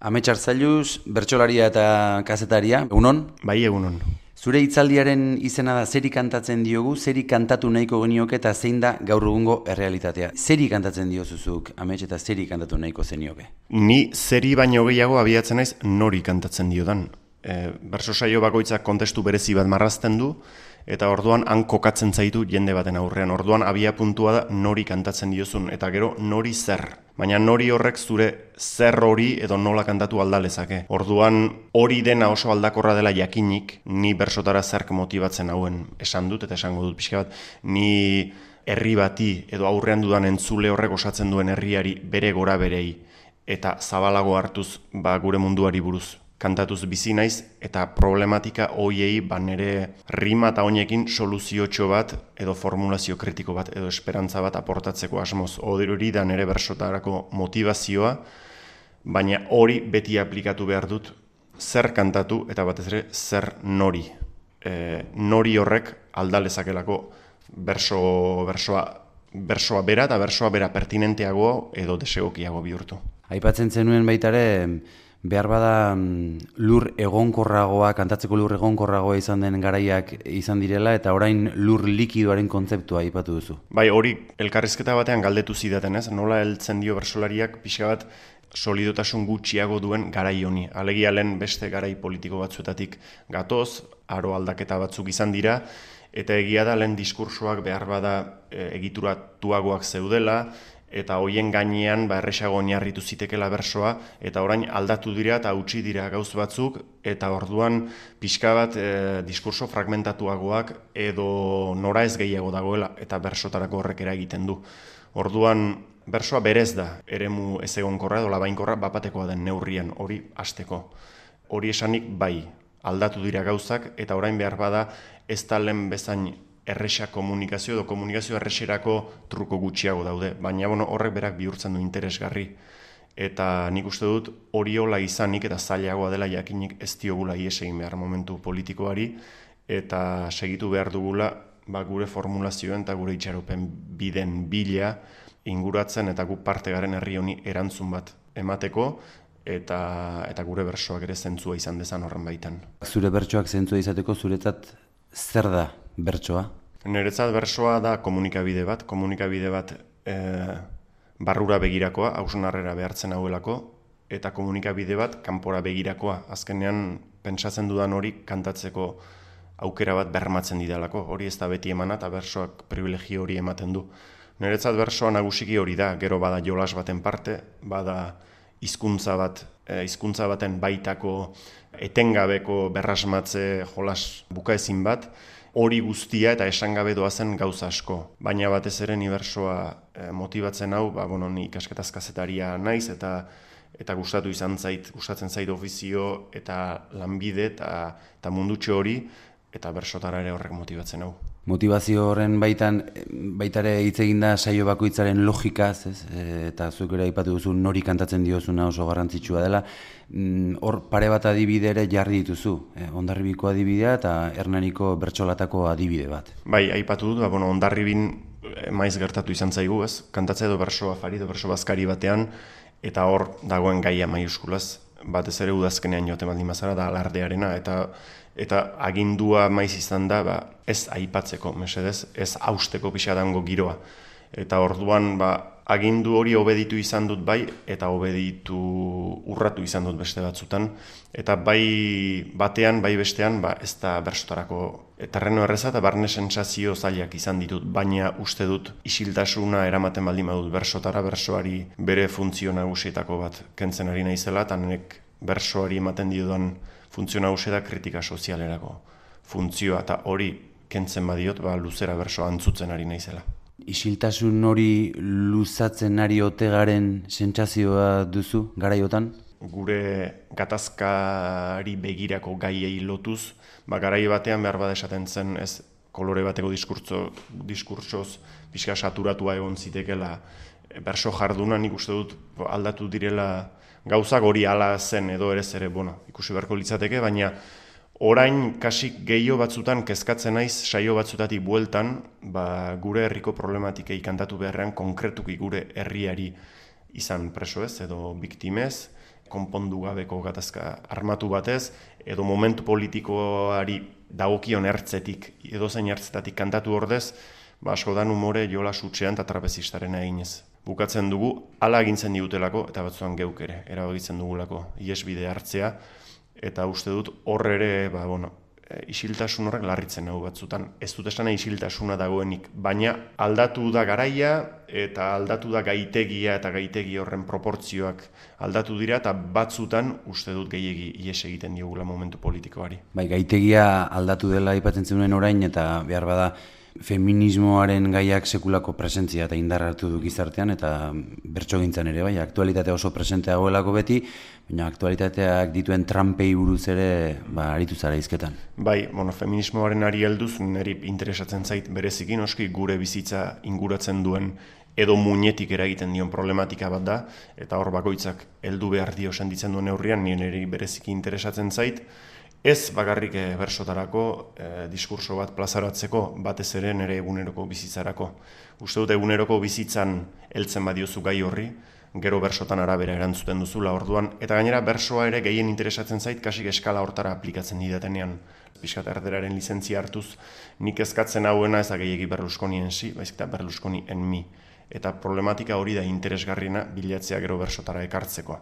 Amets Arzailuz, bertsolaria eta kazetaria, egunon? Bai, egunon. Zure hitzaldiaren izena da zeri kantatzen diogu, zeri kantatu nahiko genioke eta zein da gaur egungo errealitatea. Zeri kantatzen diozuzuk, Amets, eta zeri kantatu nahiko zenioke? Ni zeri baino gehiago abiatzen naiz nori kantatzen diodan. Berso saio bakoitzak kontestu berezi bat marrazten du, eta orduan han kokatzen zaitu jende baten aurrean. Orduan abia puntua da nori kantatzen diozun, eta gero nori zer. Baina nori horrek zure zer hori edo nola kantatu aldalezake. Orduan hori dena oso aldakorra dela jakinik, ni bersotara zerk motibatzen hauen esan dut, eta esango dut pixka bat, ni herri bati edo aurrean dudan entzule horrek osatzen duen herriari bere gora berei, eta zabalago hartuz gure munduari buruz kantatuz bizi naiz, eta problematika hoiei nere rima eta honekin soluziotxo bat, edo formulazio kritiko bat, edo esperantza bat aportatzeko asmoz. Hori da nere bersotarako motivazioa, baina hori beti aplikatu behar dut zer kantatu, eta batez ere zer nori. Nori horrek aldalezakelako bersoa bera, eta bersoa bera pertinenteago edo desegokiago bihurtu. Aipatzen zenuen baitare, behar bada lur egonkorragoa, kantatzeko lur egonkorragoa izan den garaiak izan direla, eta orain lur likidoaren kontzeptua aipatu duzu. Bai, hori elkarrizketa batean galdetu zidaten, ez? Nola heltzen dio bersolariak pixka bat solidotasun gutxiago duen garai honi. Alegia lehen beste garai politiko batzuetatik gatoz, aro aldaketa batzuk izan dira, eta egia da lehen diskursoak behar bada egituratuagoak zeudela, eta hoien gainean erresago oinarritu zitekela bersoa, eta orain aldatu dira eta utzi dira gauz batzuk, eta orduan pixka bat diskurso fragmentatuagoak edo nora ez gehiago dagoela, eta bersotarako horrek eragiten du. Orduan bersoa berez da, eremu ez egonkorra edo labainkorra bapatekoa den neurrian, hori hasteko. Hori esanik bai, aldatu dira gauzak, eta orain behar bada ez da lehen bezain erresa komunikazio edo komunikazio erreserako truko gutxiago daude, baina horrek berak bihurtzen du interesgarri. Eta nik uste dut hori hola izanik eta zailagoa dela jakinik ez diogula ies egin behar momentu politikoari, eta segitu behar dugula gure formulazioen eta gure itxaropen biden bila inguratzen eta gu parte garen herri honi erantzun bat emateko, eta gure bersoak ere zentzua izan dezan horren baitan. Zure bertsoak zentzua izateko zuretzat zer da bertsoa? Niretzat bersoa da komunikabide bat barrura begirakoa, hausnarrera behartzen hauelako, eta komunikabide bat kanpora begirakoa. Azkenean pentsatzen dudan hori kantatzeko aukera bat bermatzen didalako. Hori ez da beti emana eta bersoak privilegio hori ematen du. Niretzat bersoa nagusiki hori da, gero bada jolas baten parte, bada hizkuntza baten baitako etengabeko berrasmatze jolas bukaezin bat, hori guztia eta esangabe doazen gauza asko. Baina batez ere ni bersoa motibatzen hau, ni ikasketaz kazetaria naiz, eta gustatzen zait ofizio eta lanbide eta mundutxo hori, eta bersotara ere horrek motibatzen hau. Motivazio horren baitare hitz egin da saio bakoitzaren logikaz, eta zuk ere aipatu duzu nori kantatzen diozuna oso garrantzitsua dela. Hor pare bat adibide ere jarri dituzu, Hondarribiko adibidea eta Hernaniko bertsolatako adibide bat. Bai, aipatu dut, Hondarribin maiz gertatu izan zaigu, ez? Kantatze edo berso afari edo berso bazkari batean, eta hor dagoen gaia maiuskulaz, batez ere udazkenean joaten baldin bazara da alardearena, eta agindua maiz izan da ez aipatzeko, mesedez, ez hausteko pixadango giroa. Eta orduan agindu hori obeditu izan dut bai, eta urratu izan dut beste batzutan. Eta bai batean, bai bestean, ez da bersotarako terreno erreza eta barne sentsazio zailak izan ditut, baina uste dut isiltasuna eramaten baldin badut bersotara, bersoari bere funtzio nagusietako bat kentzen ari naizela, eta nek bersoari ematen diodan funtzio nagusia da kritika sozialerako funtzioa, eta hori kentzen badiot, luzera bersoa antzutzen ari naizela. Isiltasun hori luzatzen ari otegaren sentsazioa duzu garaiotan? Gure gatazkari begirako gaiei lotuz, garai batean behar bada esaten zen ez kolore bateko diskurtsoz pixka saturatua egon zitekela berso jarduna, nik uste dut aldatu direla gauzak hori hala zen edo ere zere, ikusi beharko litzateke, baina orain kasik gehiago batzutan kezkatzen naiz saio batzutatik bueltan, gure herriko problematikei kantatu beharrean konkretuki gure herriari izan preso ez edo biktimez, konpondu gabeko gatazka armatu batez, edo momentu politikoari dagokion ertzetik, edozein ertzetatik kantatu ordez, askotan umore jola sutxean eta trapezistaren eginez. Bukatzen dugu, hala egintzen digutelako, eta batzuan geuk ere, erabakitzen dugulako, iesbide hartzea, eta uste dut horre ere, isiltasun horrek larritzen hau batzutan. Ez dut esan isiltasuna dagoenik, baina aldatu da garaia eta aldatu da gaitegia eta gaitegi horren proportzioak aldatu dira eta batzutan uste dut gehiegi ies egiten diogula momentu politikoari. Bai, gaitegia aldatu dela aipatzen zenuen orain eta behar bada feminismoaren gaiak sekulako presentzia eta indar hartu du gizartean eta bertsogintzan ere, bai, aktualitatea oso presente dagoelako beti, baina aktualitateak dituen trampei buruz ere aritu zara hizketan. Bai, feminismoaren ari helduz niri interesatzen zait bereziki noski gure bizitza inguratzen duen edo muinetik eragiten dion problematika bat da, eta hor bakoitzak heldu behar dio sentitzen duen neurrian niri bereziki interesatzen zait. Ez bakarrik bersotarako, diskurso bat plazaratzeko, batez ere nire eguneroko bizitzarako. Uste dut eguneroko bizitzan heltzen badiozu gai horri, gero bersotan arabera erantzuten duzula orduan, eta gainera bersoa ere gehien interesatzen zait, kasik eskala hortara aplikatzen didatenean. Piskat erderaren lizentzia hartuz, nik eskatzen hauena ez da gehiegi Berlusconi ensi, baizik eta Berlusconi en mi. Eta problematika hori da interesgarriena bilatzea gero bersotara ekartzeko.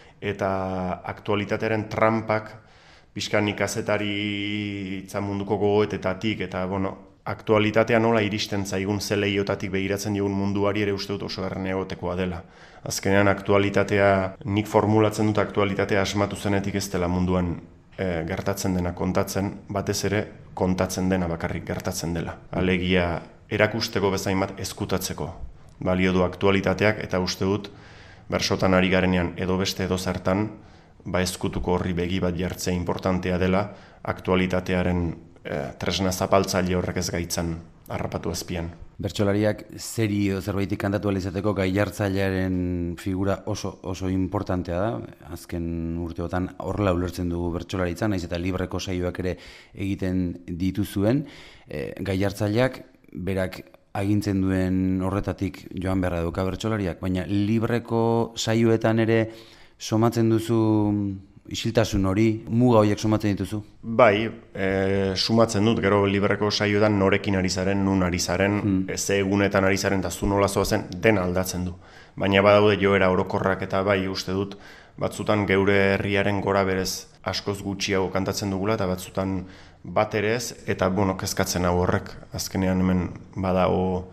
Eta aktualitatearen trampak, pixkanik kazetari munduko gogoetetatik, eta aktualitatea nola iristen zaigun zeleiotatik begiratzen digun munduari ere uste dut oso erren egotekoa dela. Azkenean aktualitatea, nik formulatzen dut aktualitatea asmatu zenetik ez dela munduan gertatzen dena kontatzen, batez ere kontatzen dena bakarrik gertatzen dela. Alegia erakusteko bezain bat ezkutatzeko balio du aktualitateak, eta uste dut bersotan ari garenean edo beste edo zertan, ezkutuko horri begi bat jartzea importantea dela, aktualitatearen tresna zapaltzaile horrek ez gaitzan harrapatu azpian. Bertsolariak zeri edo zerbaitik kantatu alizateko gai jartzailearen figura oso importantea da. Azken urteotan horrela ulertzen dugu bertsolaritzan, naiz eta libreko saioak ere egiten dituzuen. Gai jartzaileak berak agintzen duen horretatik joan beharra duka bertsolariak, baina libreko saioetan ere somatzen duzu isiltasun hori, muga horiek somatzen dituzu? Bai, sumatzen dut, gero libreko saioetan norekin ari zaren, nun ari zaren, ze egunetan ari zaren, eta zu nola zoazen, dena aldatzen du. Baina badaude joera orokorrak eta bai uste dut, batzutan geure herriaren gora berez askoz gutxiago kantatzen dugula, eta batzutan bat ere ez, eta kezkatzen hau horrek. Azkenean hemen badago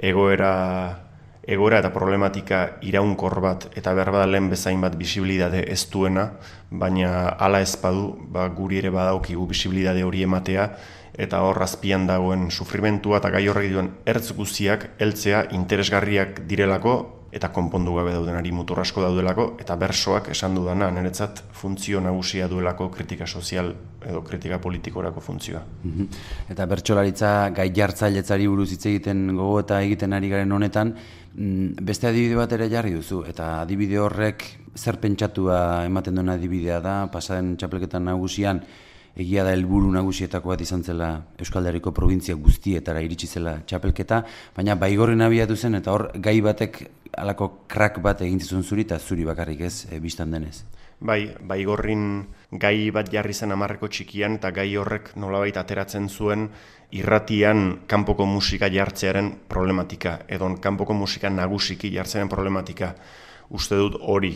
egoera eta problematika iraunkor bat, eta behar bada lehen bezain bat bisibilidade ez duena, baina hala ez badu, guri ere badaukigu bisibilidade hori ematea, eta hor azpian dagoen sufrimentua eta gai horrek duen ertz guztiak heltzea interesgarriak direlako, eta konpondu gabe daudenari mutur asko daudelako, eta bersoak esan dudana, niretzat funtzio nagusia duelako kritika sozial edo kritika politikorako funtzioa. Eta bertsolaritza gai jartzailetzari buruz hitz egiten gogo eta egiten ari garen honetan, beste adibide bat ere jarri duzu, eta adibide horrek zer pentsatua ematen duen adibidea da, pasaden txapelketan nagusian, egia da helburu nagusietako bat izan zela Euskal Herriko provintzia guztietara iritsi zela txapelketa, baina Baigorrin abiatu zen, eta hor gai batek halako krak bat egin zizun zuri, eta zuri bakarrik ez, bistan denez. Bai, Baigorrin gai bat jarri zen hamarreko txikian, eta gai horrek nolabait ateratzen zuen irratian kanpoko musika jartzearen problematika, edo kanpoko musika nagusiki jartzearen problematika. Uste dut hori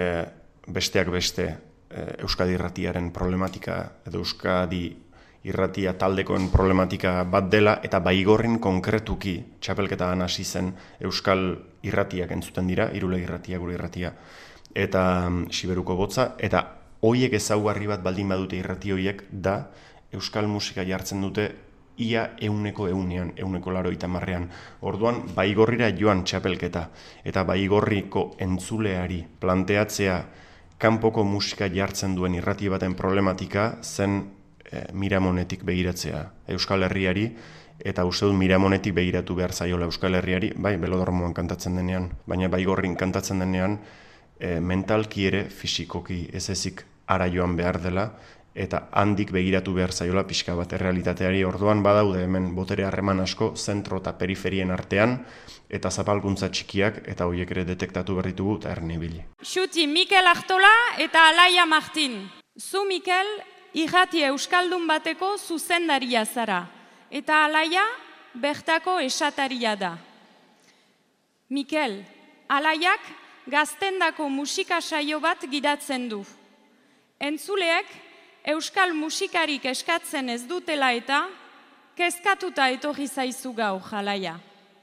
besteak beste Euskadi irratiaren problematika, edo Euskadi irratia taldekoen problematika bat dela, eta Baigorrin konkretuki txapelketan hasi zen Euskal irratiak entzuten dira, Irule irratia, gure irratia, eta Siberuko botza, eta hoiek ezaugarri bat baldin badute irrati hoiek da Euskal musika jartzen dute ia 100%, 180%. Orduan, Baigorrira joan txapelketa, eta Baigorriko entzuleari planteatzea kanpoko musika jartzen duen irrati baten problematika zen Miramonetik begiratzea Euskal Herriari, eta uste dut Miramonetik begiratu behar zaiola Euskal Herriari, bai, Belodromoan kantatzen denean, baina Baigorrin kantatzen denean mentalki ere, fisikoki ez ezik ara joan behar dela, eta handik begiratu behar zaiola pixka bat errealitateari. Orduan badaude hemen botere harreman asko zentro eta periferien artean, eta zapalkuntza txikiak, eta horiek ere detektatu behar ditugu eta erne ibili. Xuti, Mikel Artola eta Alaia Martin. Zu, Mikel, irrati euskaldun bateko zuzendaria zara, eta Alaia bertako esataria da. Mikel, Alaiak gaztendako musika saio bat gidatzen du. Entzuleek euskal musikarik eskatzen ez dutela eta kezkatuta etorri zaizu gaur, Alaia.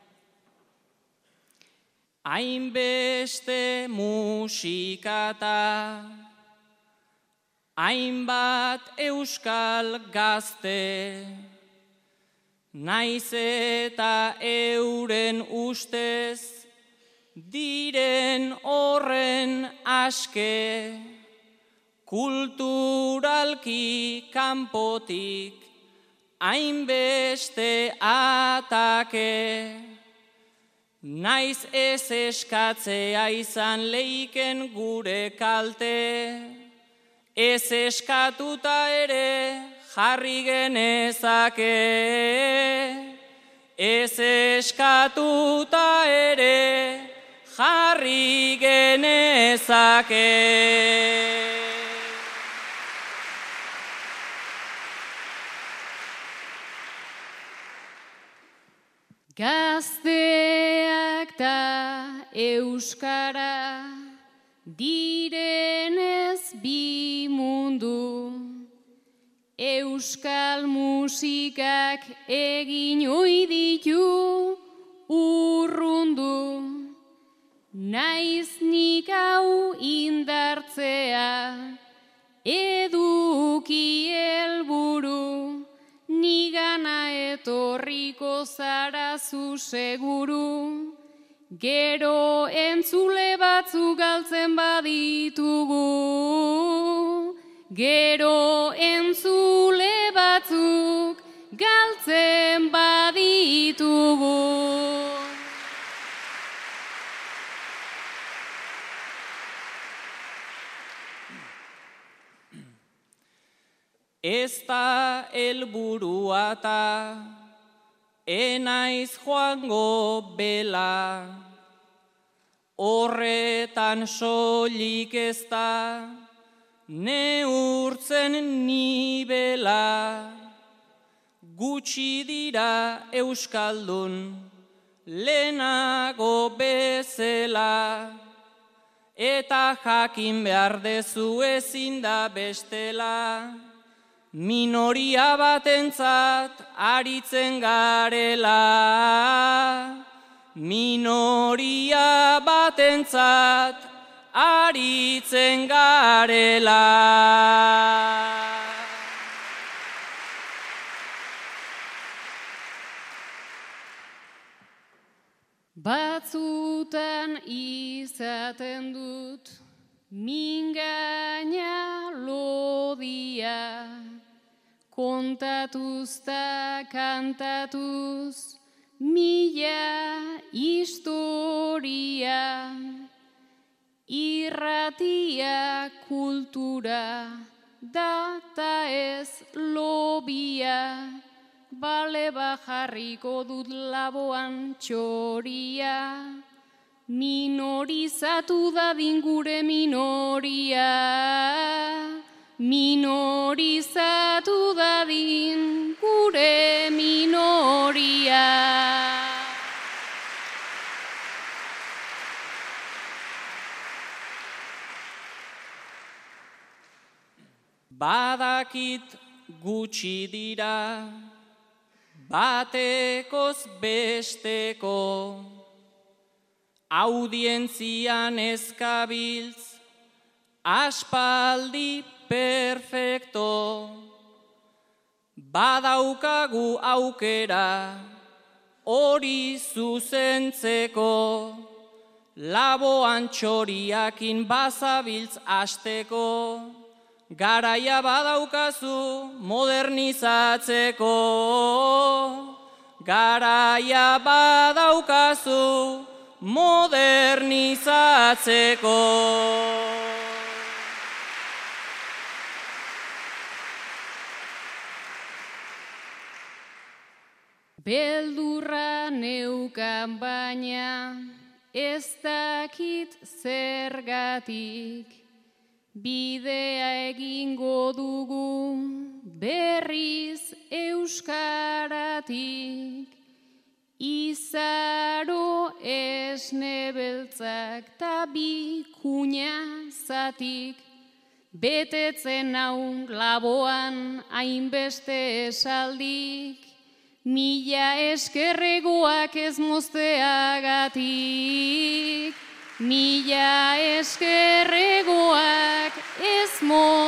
Hainbeste musikata, hainbat euskal gazte, naiz eta euren ustez, diren horren aske, kulturalki kanpotik, hainbeste atake, naiz ez eskatzea izan leiken gure kalte, ez eskatuta ere jarri genezake, ez eskatuta ere jarri genezake. Gazteak ta euskara direnez bi mundu, euskal musikak egin ohi ditu urrundu, naiz nik hau indartzea eduki helburu, nigana etorriko zara zu seguru, gero entzule batzuk galtzen baditugu, gero entzule batzuk galtzen baditugu. Ez da helburua ta, enaiz joango bela, horretan soilik ez da, neurtzen nibela, gutxi dira euskaldun, lehenago bezela, eta jakin behar dezu ezin da bestela, minoria batentzat aritzen garela, minoria batentzat aritzen garela. Batzutan izaten dut mingaina lodia, kontatuz ta kantatuz mila historia, irratia kultura data ez lobia, bale bajarriko dut laboan txoria, minorizatu dadin gure minoria, minorizatu dadin gure minoria. Badakit gutxi dira, batekoz besteko, audientzian eskabiltz, aspaldi perfecto, badaukagu aukera, hori zuzentzeko, laboan txoriakin bazabiltz asteko, garaia badaukazu modernizatzeko, garaia badaukazu modernizatzeko. Beldurra neukan baina ez dakit zergatik, bidea egingo dugu berriz euskaratik. Izaro esne beltzak ta bi kuña zatik, betetzen hau laboan hainbeste esaldik, mila eskerregoak ez mozteagatik. Mila eskerregoak ez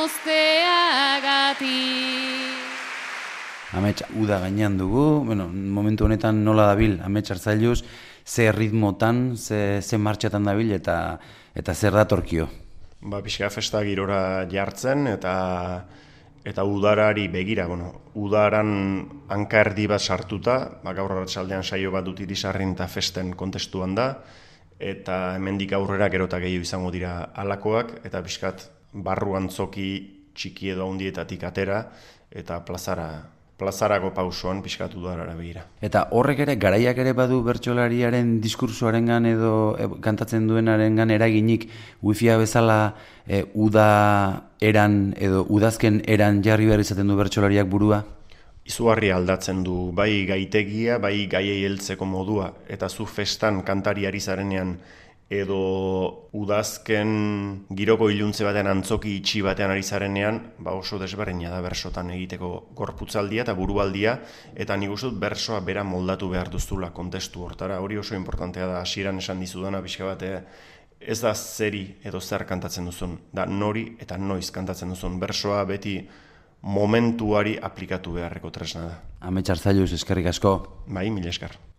mozteagatik. Amets, uda gainean dugu, momentu honetan nola dabil, Amets Artzailuz, ze ritmotan, ze martxatan dabil eta zer datorkio? Pixka festa girora jartzen eta udarari begira, udaran hanka erdi bat sartuta, gaur arratsaldean saio bat dut irisarrin eta festen kontestuan da, eta hemendik aurrera gero eta gehiago izango dira halakoak, eta pixkat barru antzoki txiki edo handietatik atera, eta plazarako pausoan pixkat udarara begira. Eta horrek ere, garaiak ere badu bertsolariaren diskursoarengan edo kantatzen duenarengan eraginik, wifia bezala uda eran edo udazken eran jarri behar izaten du bertsolariak burua? Izugarri aldatzen du, bai gaitegia, bai gaiei heltzeko modua, eta zu festan kantari ari zarenean edo udazken giroko iluntze batean antzoki itxi batean ari zarenean, oso desberdina da bersotan egiteko gorputzaldia eta burualdia, eta nik uste dut bersoa bera moldatu behar duzula kontestu hortara. Hori oso importantea da, hasieran esan dizudana pixka bat, ez da zeri edo zer kantatzen duzun, da nori eta noiz kantatzen duzun. Bersoa beti momentuari aplikatu beharreko tresna da. Amets Artzailuz, eskerrik asko. Bai, mila esker.